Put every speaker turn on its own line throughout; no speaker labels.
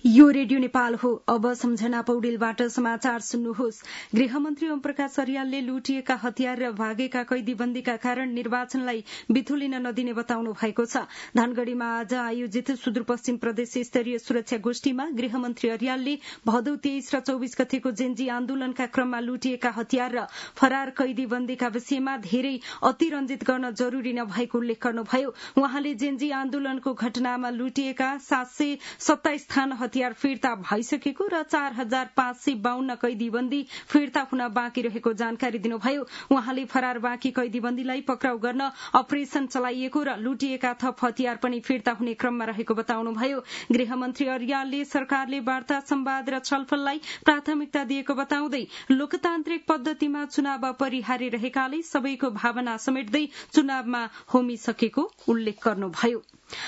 यो रेडियो नेपाल हो। अब सम्झना पौडेलबाट समाचार सुन्नुहोस्। गृहमन्त्री ओमप्रकाश अर्यालले लुटिएका हतियार र भागेका कैदीबन्दीका कारण निर्वाचनलाई बिथुलिन नदिने बताउनु भएको छ। धनगढ़ीमा आज आयोजित सुदूरपश्चिम प्रदेश स्तरीय सुरक्षा गोष्ठीमा गृहमन्त्री अर्यालले भदौ 23 र 24 गतेको जेन्जी आन्दोलनका क्रममा लुटिएका हतियार र फरार कैदीबन्दीका विषयमा धेरै अतिरञ्जित गर्न जरूरी नभएको उल्लेख गर्नुभयो। उहाँले जेन्जी आन्दोलनको घटनामा लुटिएका 727 थान हतियार फिर्ता भइसकेको र 4552 कैदीबन्दी फिर्ता हुन बाँकी रहेको जानकारी दिनुभयो। उहाँले फरार बाँकी कैदीबन्दीलाई पक्राउ गर्न अपरेशन चलाइएको र लुटिएका थप हतियार पनि फिर्ता हुने क्रममा रहेको बताउनुभयो। गृहमन्त्री अर्यालले सरकारले वार्ता संवाद र छलफललाई प्राथमिकता दिएको बताउँदै लोकतान्त्रिक पद्धतिमा चुनाव अपरिहार्य रहेकाले सबैको भावना समेट्दै चुनावमा होमिसकेको उल्लेख गर्नुभयो।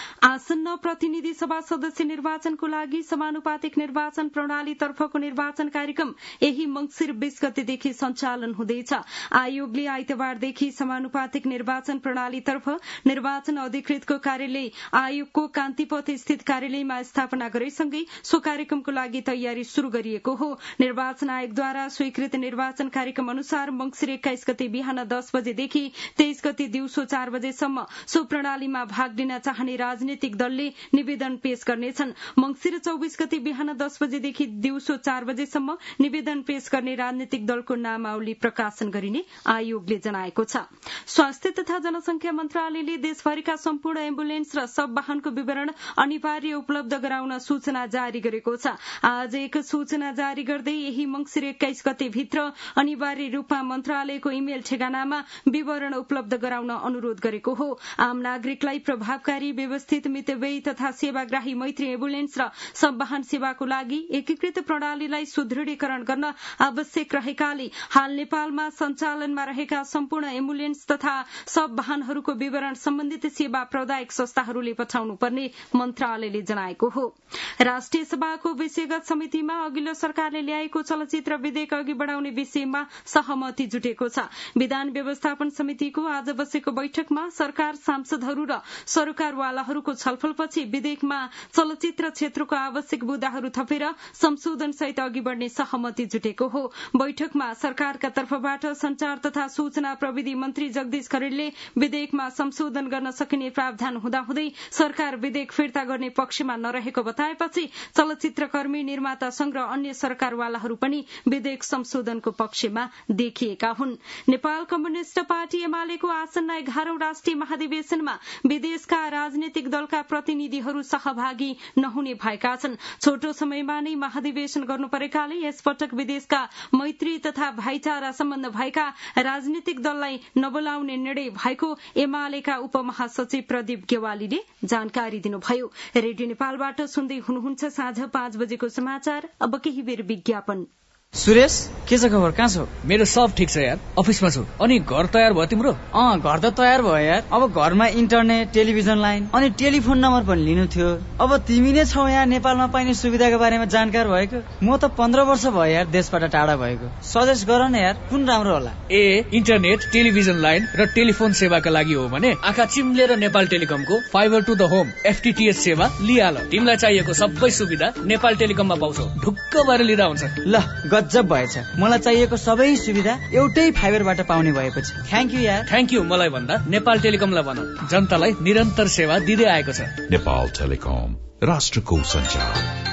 आसन्न प्रतिनिधि सभा सदस्य निर्वाचनको लागि समानुपातिक निर्वाचन प्रणाली तर्फको निर्वाचन कार्यक्रम यही मंसिर 20 गतेदेखि सञ्चालन हुँदैछ। आयोगले आइतबारदेखि समानुपातिक निर्वाचन प्रणाली तर्फ निर्वाचन अधिकृतको कार्यालय आयोगको कान्तिपथ स्थित कार्यालयमा स्थापना गरेसँगै सो कार्यक्रमको लागि तयारी शुरू गरिएको हो। निर्वाचन आयोगद्वारा स्वीकृत निर्वाचन कार्यक्रम अनुसार मंसिर 21 गते बिहान 10 बजेदेखि 23 गते दिउँसो 4 बजेसम्म सो प्रणालीमा भाग लिन चाहने राजनीतिक दलले निवेदन पेश गर्नेछन्। मंसिर 24 गते बिहान 10 बजेदेखि दिउँसो 4 बजेसम्म निवेदन पेश गर्ने राजनीतिक दलको नामावली प्रकाशन गरिने आयोगले जनाएको छ। स्वास्थ्य तथा जनसंख्या मन्त्रालयले देशभरिका सम्पूर्ण एम्बुलेन्स र सब वाहनको विवरण अनिवार्य उपलब्ध गराउन सूचना जारी गरेको छ। आज एक सूचना जारी गर्दै यही मंसिर 21 गते भित्र अनिवार्य रूपमा मन्त्रालयको इमेल ठेगानामा विवरण उपलब्ध गराउन अनुरोध गरेको हो। आम नागरिकलाई प्रभावकारी व्यवस्थित मितव्ययी तथा सेवाग्राही मैत्री एम्बुलेन्स र सब वाहन सेवाको लागि एकीकृत प्रणालीलाई सुदृढीकरण गर्न आवश्यक रहेकाले हाल नेपालमा सञ्चालनमा रहेका सम्पूर्ण एम्बुलेन्स तथा सब वाहनहरूको विवरण सम्बन्धित सेवा प्रदायक संस्थाहरूले पठाउनुपर्ने मन्त्रालयले जनाएको हो। राष्ट्रिय सभाको विषयगत समितिमा अघिल्लो सरकारले ल्याएको चलचित्र विधेयक अघि बढ़ाउने विषयमा सहमति जुटेको छ। विधान व्यवस्थापन समितिको आज बसेको बैठकमा सरकार सांसदहरू र सरकारवालाहरूको छलफलपछि विधेयकमा चलचित्र क्षेत्रको आवश्यक बुँदाहरू थपेर संशोधन सहित अघि बढ़ने सहमति जुटेको हो। बैठकमा सरकारका तर्फबाट संचार तथा सूचना प्रविधि मन्त्री जगदीश खरेलले विधेयकमा संशोधन गर्न सकिने प्रावधान हुँदाहुँदै सरकार विधेयक फिर्ता गर्ने पक्षमा नरहेको बताएपछि चलचित्रकर्मी निर्माता संघ र अन्य सरकारवालाहरू पनि विधेयक संशोधनको पक्षमा देखिएका हुन्। नेपाल कम्युनिष्ट पार्टी एमालेको आसन्न 11औं राष्ट्रिय महाधिवेशनमा विदेशका राजनीतिक दलका प्रतिनिधिहरू सहभागी नहुने भएका छन्। छोटो समयमा नै महाधिवेशन गर्नु परेकाले यसपटक विदेशका मैत्री तथा भाइचारा सम्बन्ध भएका राजनीतिक दललाई नबोलाउने निर्णय भएको एमालेका उपमहासचिव प्रदीप गेवालीले जानकारी दिनुभयो। रेडियो नेपालबाट सुन्दै हुनुहुन्छ साँझ 5 बजेको समाचार। अब केही बेर विज्ञापन।
सुरेश, के छ खबर? कहाँ छौ?
मेरो सब ठिक छ यार, अफिसमा छु। अनि घर तयार भयो तिम्रो?
घर त तयार भयो यार। अब घरमा इन्टरनेट, टेलिभिजन लाइन अनि टेलिफोन नम्बर पनि लिनु थियो। अब तिमी नै छौ यहाँ नेपालमा पाइने सुविधाको बारेमा जानकार भएको। म त 15 वर्ष भयो यार देशबाट टाढा भएको। सजेस्ट गर न यार, कुन राम्रो होला?
इन्टरनेट, टेलिभिजन लाइन र टेलिफोन सेवाका लागि हो भने आँखा चिम्लेर नेपाल टेलिकमको fibre to the home FTTH सेवा लिहाल। तिमीलाई चाहिएको सबै सुविधा नेपाल टेलिकममा पाउँछौ। ढुक्क भएर लिँदा हुन्छ।
ल गजब भएछ। मलाई चाहिएको सबै सुविधा एउटै फाइबरबाट पाउने भएपछि थ्याङ्क यू यार।
थ्याङ्क यू मलाई भन्दा नेपाल टेलिकमलाई भन। जनतालाई निरन्तर सेवा दिँदै आएको छ।
नेपाल टेलिकम, राष्ट्रको सञ्चार।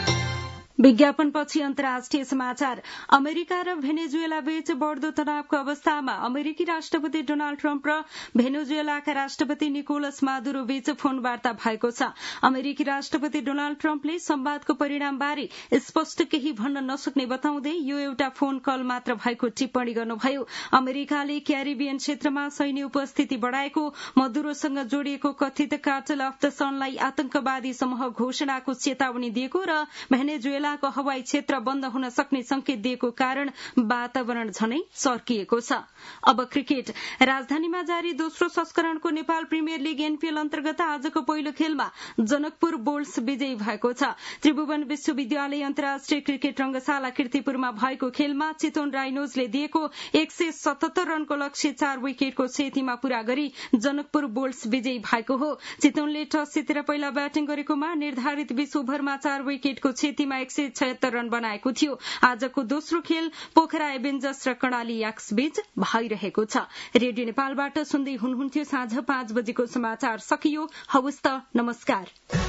विज्ञापनपछि अन्तर्राष्ट्रिय समाचार। अमेरिका र भेनेजुएला बीच बढ़दो तनावको अवस्थामा अमेरिकी राष्ट्रपति डोनाल्ड ट्रम्प र भेनेजुएलाका राष्ट्रपति निकोलस मादुरो बीच फोन वार्ता भएको छ। अमेरिकी राष्ट्रपति डोनाल्ड ट्रम्पले संवादको परिणामबारे स्पष्ट केही भन्न नसक्ने बताउँदै यो एउटा फोन कल मात्र भएको टिप्पणी गर्नुभयो। अमेरिकाले क्यारिबियन क्षेत्रमा सैन्य उपस्थिति बढ़ाएको, मदुरोसँग जोडिएको कथित कार्टेल अफ द सनलाई आतंकवादी समूह घोषणाको चेतावनी दिएको र भेनेजुएला जिल्लाको हवाई क्षेत्र बन्द हुन सक्ने संकेत दिएको कारण वातावरण झनै सर्किएको छ। अब क्रिकेट। राजधानीमा जारी दोस्रो संस्करणको नेपाल प्रिमियर लीग एनपीएल अन्तर्गत आजको पहिलो खेलमा जनकपुर बोल्ट्स विजयी भएको छ। त्रिभुवन विश्वविद्यालय अन्तर्राष्ट्रिय क्रिकेट रंगशाला कीर्तिपुरमा भएको खेलमा चितवन राइनोजले दिएको 177 रनको लक्ष्य 4 विकेटको क्षतिमा पूरा गरी जनकपुर बोल्ट्स विजयी भएको हो। चितवनले टस जितेर पहिला ब्याटिङ गरेकोमा निर्धारित 20 ओभरमा 4 विकेटको क्षतिमा 176 रन बनाएको थियो। आजको दोस्रो खेल पोखरा एभेन्जर्स र कर्णाली याक्स बीच भइरहेको छ। रेडियो नेपालबाट सुन्दै हुनुहुन्थ्यो। साँझ 5 बजेको समाचार सकियो। हवस् त, नमस्कार।